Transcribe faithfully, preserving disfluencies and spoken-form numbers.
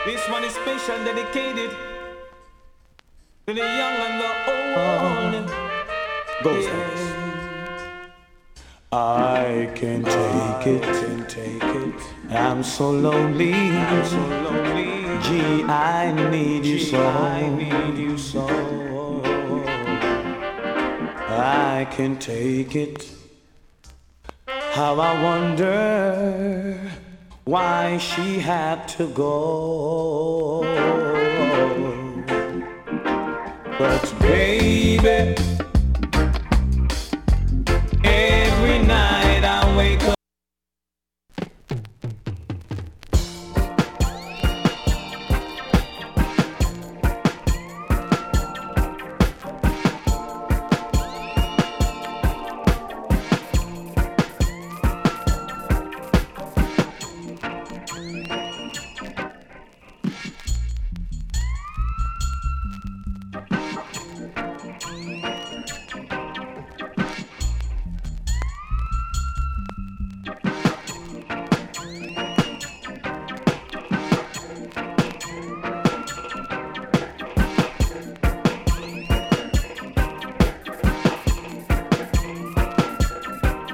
This one is special, dedicated to the young and the old. Goes like this. I can take it, can take it. I'm so lonely, I'm so lonely. Gee, I need you so, I need you so. I can take it. How I wonder why she had to go. But baby,